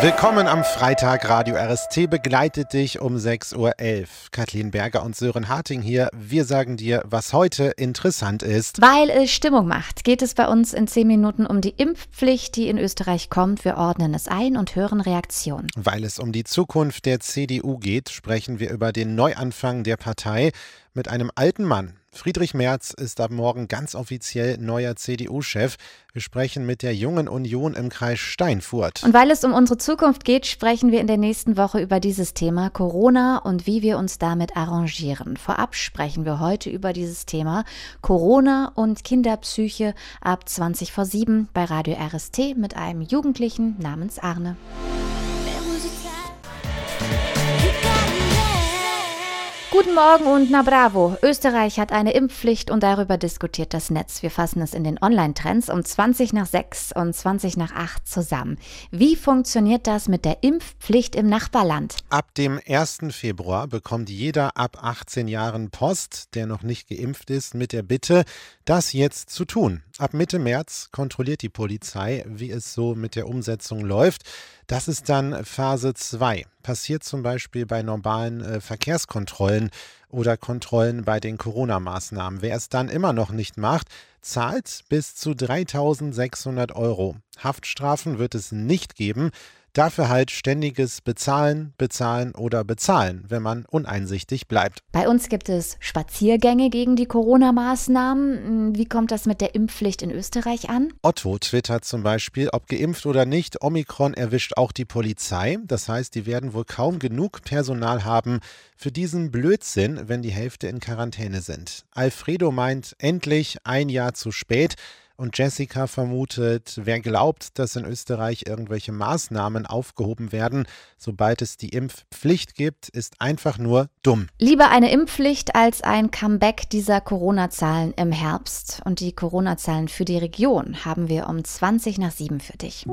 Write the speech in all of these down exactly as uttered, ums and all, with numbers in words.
Willkommen am Freitag. Radio R S T begleitet dich um sechs Uhr elf. Kathleen Berger und Sören Harting hier. Wir sagen dir, was heute interessant ist. Weil es Stimmung macht, geht es bei uns in zehn Minuten um die Impfpflicht, die in Österreich kommt. Wir ordnen es ein und hören Reaktionen. Weil es um die Zukunft der C D U geht, sprechen wir über den Neuanfang der Partei mit einem alten Mann. Friedrich Merz ist ab morgen ganz offiziell neuer C D U-Chef. Wir sprechen mit der Jungen Union im Kreis Steinfurt. Und weil es um unsere Zukunft geht, sprechen wir in der nächsten Woche über dieses Thema Corona und wie wir uns damit arrangieren. Vorab sprechen wir heute über dieses Thema Corona und Kinderpsyche ab zwanzig vor sieben bei Radio R S T mit einem Jugendlichen namens Arne. Guten Morgen und na bravo. Österreich hat eine Impfpflicht und darüber diskutiert das Netz. Wir fassen es in den Online-Trends um zwanzig nach sechs und zwanzig nach acht zusammen. Wie funktioniert das mit der Impfpflicht im Nachbarland? Ab dem ersten Februar bekommt jeder ab achtzehn Jahren Post, der noch nicht geimpft ist, mit der Bitte, das jetzt zu tun. Ab Mitte März kontrolliert die Polizei, wie es so mit der Umsetzung läuft. Das ist dann Phase zwei. Passiert zum Beispiel bei normalen äh, Verkehrskontrollen oder Kontrollen bei den Corona-Maßnahmen. Wer es dann immer noch nicht macht, zahlt bis zu dreitausendsechshundert Euro. Haftstrafen wird es nicht geben. Dafür halt ständiges Bezahlen, Bezahlen oder Bezahlen, wenn man uneinsichtig bleibt. Bei uns gibt es Spaziergänge gegen die Corona-Maßnahmen. Wie kommt das mit der Impfpflicht in Österreich an? Otto twittert zum Beispiel, ob geimpft oder nicht, Omikron erwischt auch die Polizei. Das heißt, die werden wohl kaum genug Personal haben für diesen Blödsinn, wenn die Hälfte in Quarantäne sind. Alfredo meint, endlich ein Jahr zu spät. Und Jessica vermutet, wer glaubt, dass in Österreich irgendwelche Maßnahmen aufgehoben werden, sobald es die Impfpflicht gibt, ist einfach nur dumm. Lieber eine Impfpflicht als ein Comeback dieser Corona-Zahlen im Herbst. Und die Corona-Zahlen für die Region haben wir um zwanzig nach sieben für dich.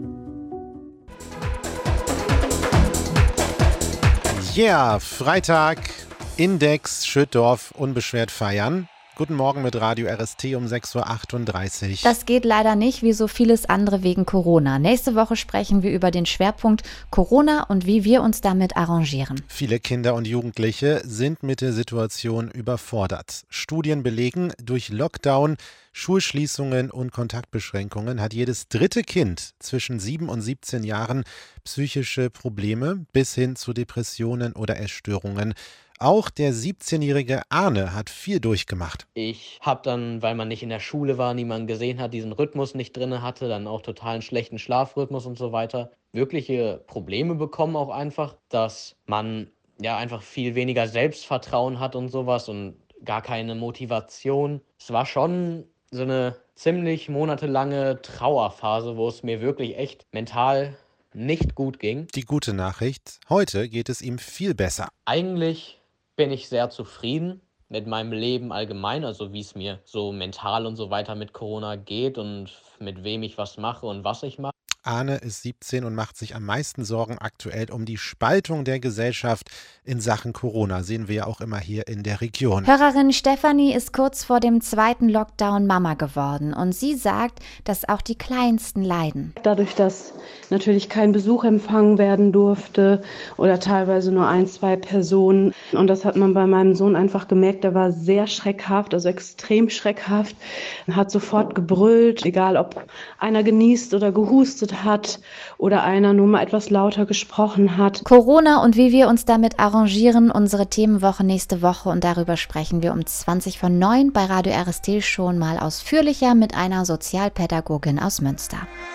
Ja, yeah, Freitag, Index, Schüttdorf, unbeschwert feiern. Guten Morgen mit Radio R S T um sechs Uhr achtunddreißig. Das geht leider nicht, wie so vieles andere wegen Corona. Nächste Woche sprechen wir über den Schwerpunkt Corona und wie wir uns damit arrangieren. Viele Kinder und Jugendliche sind mit der Situation überfordert. Studien belegen, durch Lockdown, Schulschließungen und Kontaktbeschränkungen hat jedes dritte Kind zwischen sieben und siebzehn Jahren psychische Probleme bis hin zu Depressionen oder Essstörungen. Auch der siebzehnjährige Arne hat viel durchgemacht. Ich habe dann, weil man nicht in der Schule war, niemanden gesehen hat, diesen Rhythmus nicht drin hatte, dann auch total einen schlechten Schlafrhythmus und so weiter, wirkliche Probleme bekommen auch einfach, dass man ja einfach viel weniger Selbstvertrauen hat und sowas und gar keine Motivation. Es war schon so eine ziemlich monatelange Trauerphase, wo es mir wirklich echt mental nicht gut ging. Die gute Nachricht, heute geht es ihm viel besser. Eigentlich bin ich sehr zufrieden mit meinem Leben allgemein, also wie es mir so mental und so weiter mit Corona geht und mit wem ich was mache und was ich mache. Arne ist siebzehn und macht sich am meisten Sorgen aktuell um die Spaltung der Gesellschaft in Sachen Corona. Sehen wir ja auch immer hier in der Region. Hörerin Stefanie ist kurz vor dem zweiten Lockdown Mama geworden und sie sagt, dass auch die Kleinsten leiden. Dadurch, dass natürlich kein Besuch empfangen werden durfte oder teilweise nur ein, zwei Personen. Und das hat man bei meinem Sohn einfach gemerkt, der war sehr schreckhaft, also extrem schreckhaft. Er hat sofort gebrüllt, egal ob einer genießt oder gehustet hat oder einer nur mal etwas lauter gesprochen hat. Corona und wie wir uns damit arrangieren, unsere Themenwoche nächste Woche und darüber sprechen wir um zwanzig vor neun bei Radio R S T schon mal ausführlicher mit einer Sozialpädagogin aus Münster.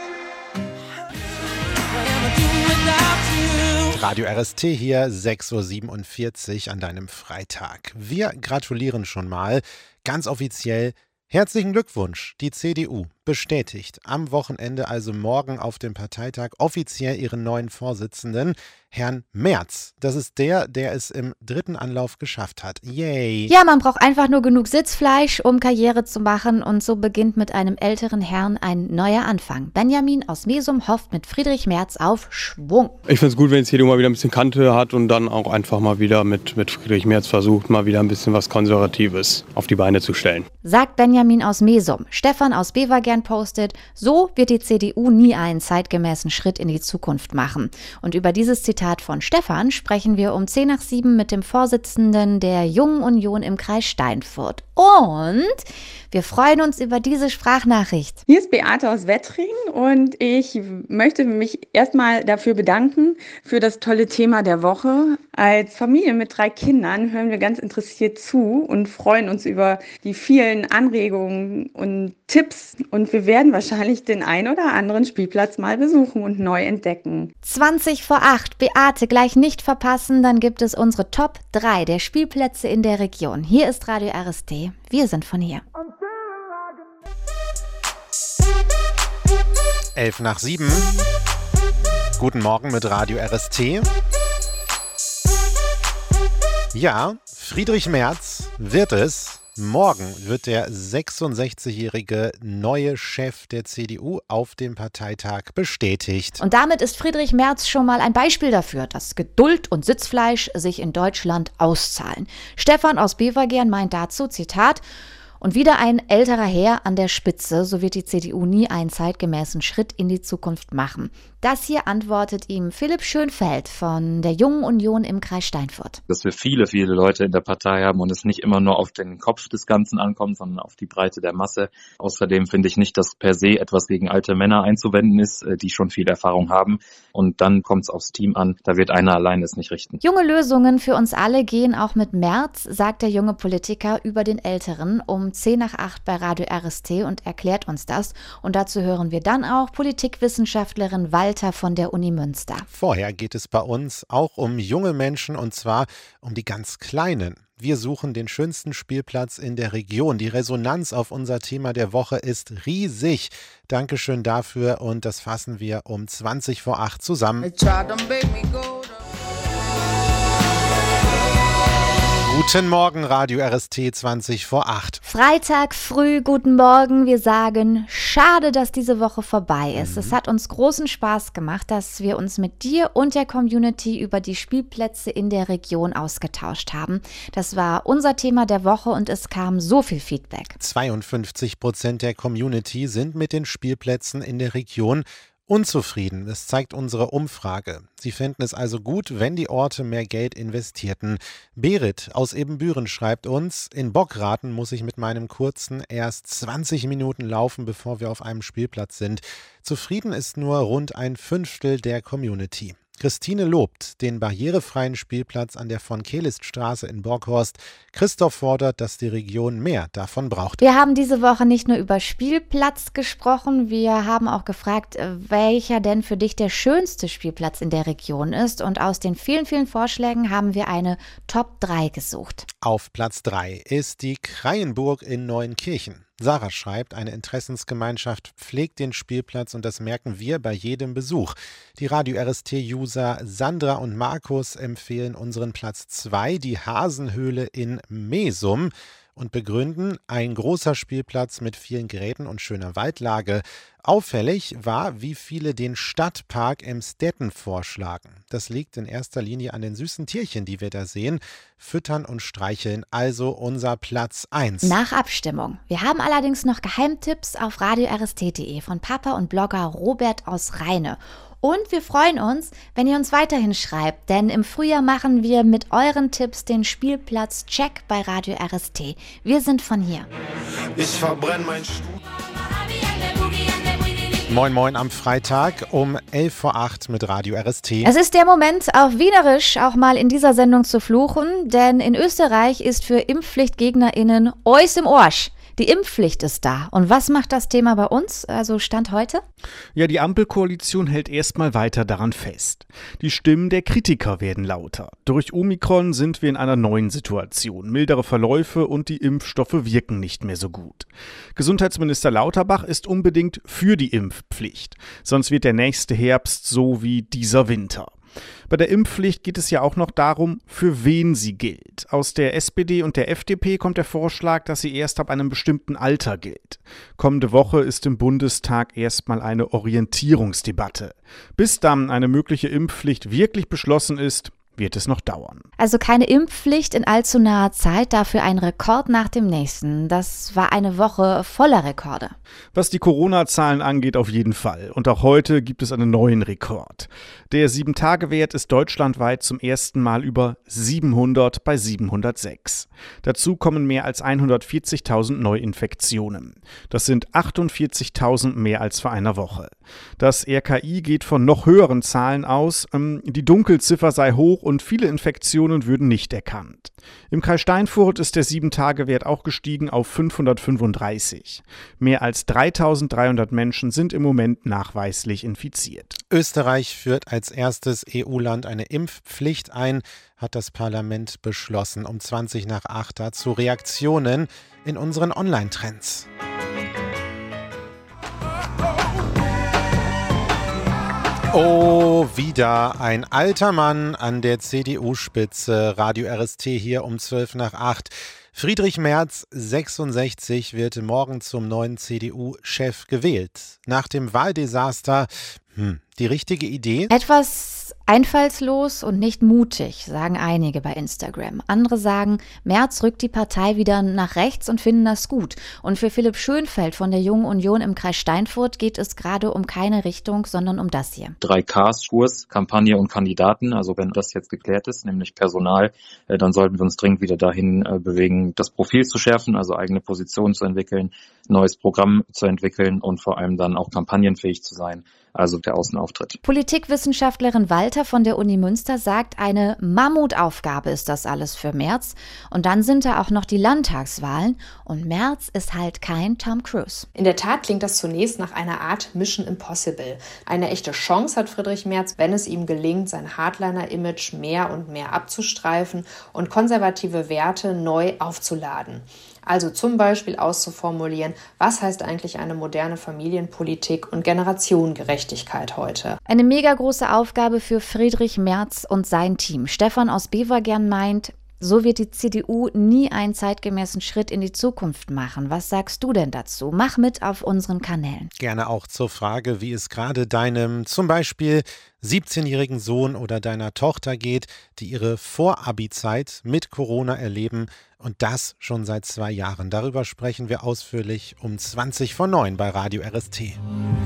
Radio R S T hier, sechs Uhr siebenundvierzig an deinem Freitag. Wir gratulieren schon mal ganz offiziell. Herzlichen Glückwunsch, die C D U bestätigt am Wochenende, also morgen auf dem Parteitag, offiziell ihren neuen Vorsitzenden, Herrn Merz. Das ist der, der es im dritten Anlauf geschafft hat. Yay! Ja, man braucht einfach nur genug Sitzfleisch, um Karriere zu machen und so beginnt mit einem älteren Herrn ein neuer Anfang. Benjamin aus Mesum hofft mit Friedrich Merz auf Schwung. Ich finde es gut, wenn die C D U mal wieder ein bisschen Kante hat und dann auch einfach mal wieder mit, mit Friedrich Merz versucht, mal wieder ein bisschen was Konservatives auf die Beine zu stellen. Sagt Benjamin aus Mesum. Stefan aus Bevergern Sebastian postet, so wird die C D U nie einen zeitgemäßen Schritt in die Zukunft machen. Und über dieses Zitat von Stefan sprechen wir um zehn nach sieben mit dem Vorsitzenden der Jungen Union im Kreis Steinfurt. Und wir freuen uns über diese Sprachnachricht. Hier ist Beate aus Wettring und ich möchte mich erstmal dafür bedanken für das tolle Thema der Woche. Als Familie mit drei Kindern hören wir ganz interessiert zu und freuen uns über die vielen Anregungen und Tipps. Und wir werden wahrscheinlich den ein oder anderen Spielplatz mal besuchen und neu entdecken. zwanzig vor acht, Beate, gleich nicht verpassen, dann gibt es unsere Top drei der Spielplätze in der Region. Hier ist Radio R S T. Wir sind von hier. Elf nach sieben. Guten Morgen mit Radio R S T. Ja, Friedrich Merz wird es. Morgen wird der sechsundsechzigjährige neue Chef der C D U auf dem Parteitag bestätigt. Und damit ist Friedrich Merz schon mal ein Beispiel dafür, dass Geduld und Sitzfleisch sich in Deutschland auszahlen. Stefan aus Bevergern meint dazu, Zitat, und wieder ein älterer Herr an der Spitze, so wird die C D U nie einen zeitgemäßen Schritt in die Zukunft machen. Das hier antwortet ihm Philipp Schönfeld von der Jungen Union im Kreis Steinfurt. Dass wir viele, viele Leute in der Partei haben und es nicht immer nur auf den Kopf des Ganzen ankommt, sondern auf die Breite der Masse. Außerdem finde ich nicht, dass per se etwas gegen alte Männer einzuwenden ist, die schon viel Erfahrung haben. Und dann kommt es aufs Team an. Da wird einer allein es nicht richten. Junge Lösungen für uns alle gehen auch mit Merz, sagt der junge Politiker über den Älteren um zehn nach acht bei Radio R S T und erklärt uns das. Und dazu hören wir dann auch Politikwissenschaftlerin Walter von der Uni Münster. Vorher geht es bei uns auch um junge Menschen und zwar um die ganz Kleinen. Wir suchen den schönsten Spielplatz in der Region. Die Resonanz auf unser Thema der Woche ist riesig. Dankeschön dafür und das fassen wir um zwanzig vor acht zusammen. Guten Morgen, Radio R S T zwanzig vor acht. Freitag früh, guten Morgen. Wir sagen, schade, dass diese Woche vorbei ist. Mhm. Es hat uns großen Spaß gemacht, dass wir uns mit dir und der Community über die Spielplätze in der Region ausgetauscht haben. Das war unser Thema der Woche und es kam so viel Feedback. zweiundfünfzig Prozent der Community sind mit den Spielplätzen in der Region unzufrieden. Das zeigt unsere Umfrage. Sie fänden es also gut, wenn die Orte mehr Geld investierten. Berit aus Ebenbüren schreibt uns, in Bockraten muss ich mit meinem Kurzen erst zwanzig Minuten laufen, bevor wir auf einem Spielplatz sind. Zufrieden ist nur rund ein Fünftel der Community. Christine lobt den barrierefreien Spielplatz an der Von-Kelist-Straße in Borghorst. Christoph fordert, dass die Region mehr davon braucht. Wir haben diese Woche nicht nur über Spielplatz gesprochen, wir haben auch gefragt, welcher denn für dich der schönste Spielplatz in der Region ist. Und aus den vielen, vielen Vorschlägen haben wir eine Top drei gesucht. Auf Platz drei ist die Kreienburg in Neuenkirchen. Sarah schreibt, eine Interessensgemeinschaft pflegt den Spielplatz und das merken wir bei jedem Besuch. Die Radio R S T-User Sandra und Markus empfehlen unseren Platz zwei, die Hasenhöhle in Mesum, und begründen, ein großer Spielplatz mit vielen Geräten und schöner Waldlage. Auffällig war, wie viele den Stadtpark Emstetten vorschlagen. Das liegt in erster Linie an den süßen Tierchen, die wir da sehen. Füttern und streicheln, also unser Platz eins. Nach Abstimmung. Wir haben allerdings noch Geheimtipps auf radio r s t punkt d e von Papa und Blogger Robert aus Rheine. Und wir freuen uns, wenn ihr uns weiterhin schreibt, denn im Frühjahr machen wir mit euren Tipps den Spielplatz-Check bei Radio R S T. Wir sind von hier. Ich verbrenne mein Stuhl. Moin Moin am Freitag um elf vor acht mit Radio R S T. Es ist der Moment, auf Wienerisch auch mal in dieser Sendung zu fluchen, denn in Österreich ist für ImpfpflichtgegnerInnen Eus im Orsch. Die Impfpflicht ist da. Und was macht das Thema bei uns, also Stand heute? Ja, die Ampelkoalition hält erstmal weiter daran fest. Die Stimmen der Kritiker werden lauter. Durch Omikron sind wir in einer neuen Situation. Mildere Verläufe und die Impfstoffe wirken nicht mehr so gut. Gesundheitsminister Lauterbach ist unbedingt für die Impfpflicht. Sonst wird der nächste Herbst so wie dieser Winter. Bei der Impfpflicht geht es ja auch noch darum, für wen sie gilt. Aus der S P D und der F D P kommt der Vorschlag, dass sie erst ab einem bestimmten Alter gilt. Kommende Woche ist im Bundestag erstmal eine Orientierungsdebatte. Bis dann eine mögliche Impfpflicht wirklich beschlossen ist, wird es noch dauern. Also keine Impfpflicht in allzu naher Zeit, dafür ein Rekord nach dem nächsten. Das war eine Woche voller Rekorde. Was die Corona-Zahlen angeht, auf jeden Fall. Und auch heute gibt es einen neuen Rekord. Der sieben Tage Wert ist deutschlandweit zum ersten Mal über siebenhundert bei siebenhundertsechs. Dazu kommen mehr als hundertvierzigtausend Neuinfektionen. Das sind achtundvierzigtausend mehr als vor einer Woche. Das R K I geht von noch höheren Zahlen aus. Die Dunkelziffer sei hoch und viele Infektionen würden nicht erkannt. Im Kreis Steinfurt ist der sieben Tage Wert auch gestiegen auf fünfhundertfünfunddreißig. Mehr als dreitausenddreihundert Menschen sind im Moment nachweislich infiziert. Österreich führt als erstes E U-Land eine Impfpflicht ein, hat das Parlament beschlossen. Um zwanzig nach acht dazu Reaktionen in unseren Online-Trends. Oh, wieder ein alter Mann an der C D U-Spitze. Radio R S T hier um zwölf nach acht. Friedrich Merz, sechsundsechzig, wird morgen zum neuen C D U-Chef gewählt. Nach dem Wahldesaster, hm, die richtige Idee? Etwas einfallslos und nicht mutig, sagen einige bei Instagram. Andere sagen, Merz rückt die Partei wieder nach rechts und finden das gut. Und für Philipp Schönfeld von der Jungen Union im Kreis Steinfurt geht es gerade um keine Richtung, sondern um das hier. Drei Ks, Kurs, Kampagne und Kandidaten. Also wenn das jetzt geklärt ist, nämlich Personal, dann sollten wir uns dringend wieder dahin bewegen, das Profil zu schärfen, also eigene Positionen zu entwickeln, neues Programm zu entwickeln und vor allem dann auch kampagnenfähig zu sein, also der Außenauftritt. Politikwissenschaftlerin Walter von der Uni Münster sagt, eine Mammutaufgabe ist das alles für Merz. Und dann sind da auch noch die Landtagswahlen. Und Merz ist halt kein Tom Cruise. In der Tat klingt das zunächst nach einer Art Mission Impossible. Eine echte Chance hat Friedrich Merz, wenn es ihm gelingt, sein Hardliner-Image mehr und mehr abzustreifen und konservative Werte neu aufzuladen. Also zum Beispiel auszuformulieren, was heißt eigentlich eine moderne Familienpolitik und Generationengerechtigkeit heute? Eine mega große Aufgabe für Friedrich Merz und sein Team. Stefan aus Bevergern meint, so wird die C D U nie einen zeitgemäßen Schritt in die Zukunft machen. Was sagst du denn dazu? Mach mit auf unseren Kanälen. Gerne auch zur Frage, wie es gerade deinem zum Beispiel siebzehnjährigen Sohn oder deiner Tochter geht, die ihre Vor-Abi-Zeit mit Corona erleben und das schon seit zwei Jahren. Darüber sprechen wir ausführlich um zwanzig vor neun bei Radio R S T.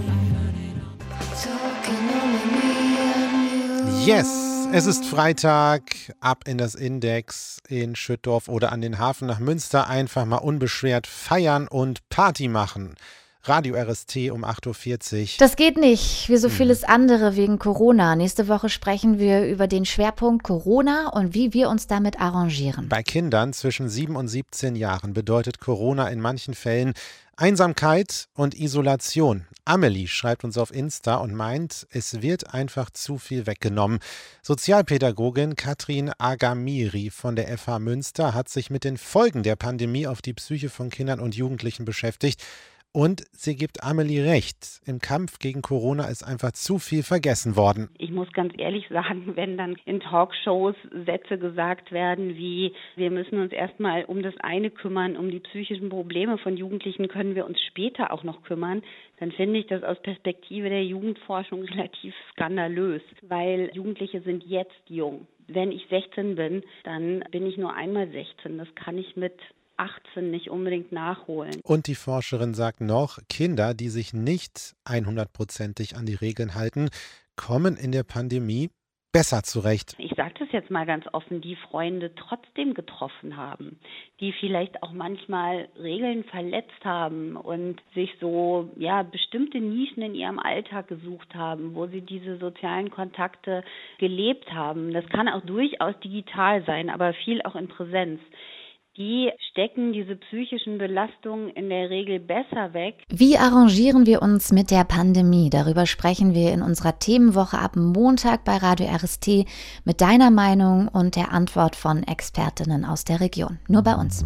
Yes! Es ist Freitag, ab in das Index in Schüttorf oder an den Hafen nach Münster, einfach mal unbeschwert feiern und Party machen. Radio R S T um acht Uhr vierzig. Das geht nicht, wie so vieles andere wegen Corona. Nächste Woche sprechen wir über den Schwerpunkt Corona und wie wir uns damit arrangieren. Bei Kindern zwischen sieben und siebzehn Jahren bedeutet Corona in manchen Fällen Einsamkeit und Isolation. Amelie schreibt uns auf Insta und meint, es wird einfach zu viel weggenommen. Sozialpädagogin Katrin Agamiri von der F H Münster hat sich mit den Folgen der Pandemie auf die Psyche von Kindern und Jugendlichen beschäftigt. Und sie gibt Amelie recht. Im Kampf gegen Corona ist einfach zu viel vergessen worden. Ich muss ganz ehrlich sagen, wenn dann in Talkshows Sätze gesagt werden wie, wir müssen uns erstmal um das eine kümmern, um die psychischen Probleme von Jugendlichen können wir uns später auch noch kümmern, dann finde ich das aus Perspektive der Jugendforschung relativ skandalös, weil Jugendliche sind jetzt jung. Wenn ich sechzehn bin, dann bin ich nur einmal sechzehn. Das kann ich mit achtzehn nicht unbedingt nachholen. Und die Forscherin sagt noch, Kinder, die sich nicht hundertprozentig an die Regeln halten, kommen in der Pandemie besser zurecht. Ich sage das jetzt mal ganz offen, die Freunde trotzdem getroffen haben, die vielleicht auch manchmal Regeln verletzt haben und sich so ja bestimmte Nischen in ihrem Alltag gesucht haben, wo sie diese sozialen Kontakte gelebt haben. Das kann auch durchaus digital sein, aber viel auch in Präsenz. Die stecken diese psychischen Belastungen in der Regel besser weg. Wie arrangieren wir uns mit der Pandemie? Darüber sprechen wir in unserer Themenwoche ab Montag bei Radio R S T mit deiner Meinung und der Antwort von Expertinnen aus der Region. Nur bei uns.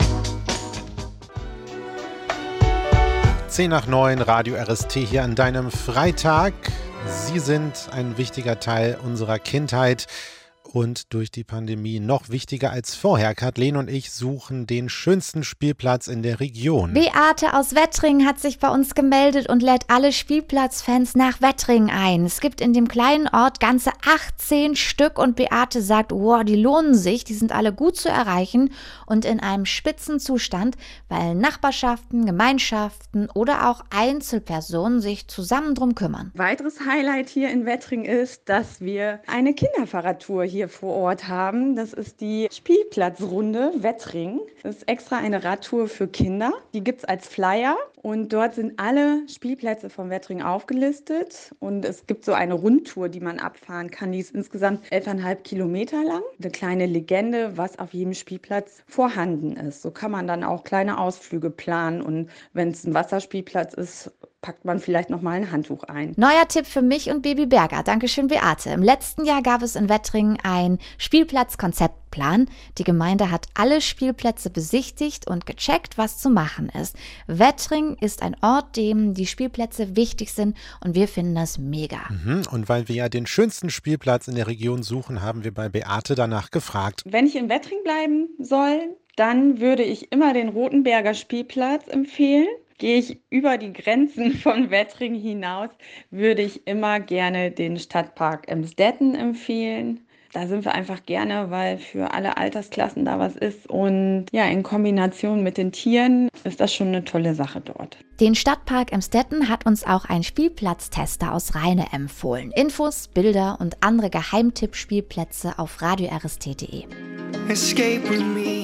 zehn nach neun, Radio R S T hier an deinem Freitag. Sie sind ein wichtiger Teil unserer Kindheit. und durch die Pandemie noch wichtiger als vorher. Kathleen und ich suchen den schönsten Spielplatz in der Region. Beate aus Wettringen hat sich bei uns gemeldet und lädt alle Spielplatzfans nach Wettringen ein. Es gibt in dem kleinen Ort ganze achtzehn Stück und Beate sagt, wow, die lohnen sich, die sind alle gut zu erreichen und in einem Spitzenzustand, weil Nachbarschaften, Gemeinschaften oder auch Einzelpersonen sich zusammen drum kümmern. Weiteres Highlight hier in Wettringen ist, dass wir eine Kinderfahrradtour hier vor Ort haben. Das ist die Spielplatzrunde Wettringen. Das ist extra eine Radtour für Kinder. Die gibt es als Flyer und dort sind alle Spielplätze von Wettringen aufgelistet. Und es gibt so eine Rundtour, die man abfahren kann. Die ist insgesamt elf Komma fünf Kilometer lang. Eine kleine Legende, was auf jedem Spielplatz vorhanden ist. So kann man dann auch kleine Ausflüge planen. Und wenn es ein Wasserspielplatz ist, packt man vielleicht noch mal ein Handtuch ein. Neuer Tipp für mich und Baby Berger. Dankeschön, Beate. Im letzten Jahr gab es in Wettringen ein Spielplatzkonzeptplan. Die Gemeinde hat alle Spielplätze besichtigt und gecheckt, was zu machen ist. Wettringen ist ein Ort, dem die Spielplätze wichtig sind und wir finden das mega. Mhm. Und weil wir ja den schönsten Spielplatz in der Region suchen, haben wir bei Beate danach gefragt. Wenn ich in Wettringen bleiben soll, dann würde ich immer den Rotenberger Spielplatz empfehlen. Gehe ich über die Grenzen von Wettringen hinaus, würde ich immer gerne den Stadtpark Emstetten empfehlen. Da sind wir einfach gerne, weil für alle Altersklassen da was ist. Und ja, in Kombination mit den Tieren ist das schon eine tolle Sache dort. Den Stadtpark Emstetten hat uns auch ein Spielplatztester aus Rheine empfohlen. Infos, Bilder und andere Geheimtipp-Spielplätze auf radio r s t punkt d e. Escape with me.